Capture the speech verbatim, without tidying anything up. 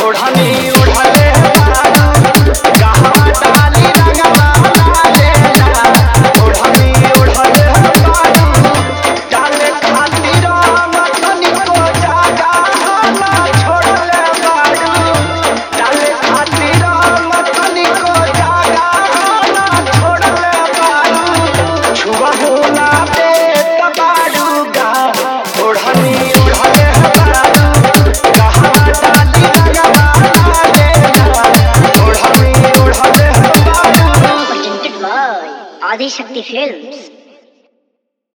ओढ़नी ओढ़ले बारू कहवा डाली रंगवा लेला ओढ़नी ओढ़ले बारू डाले खातिर मतनी को जागा ना छोड़ले बारू डाले खातिर मतनी को जागा ना छोड़ले बारू छुआ होला पे तबारू गा ओढ़नी ओढ़ले बारू कहवा डाली रंगवा लेला ओढ़नी ओढ़ले बारू Presented by Adi Shakti Films.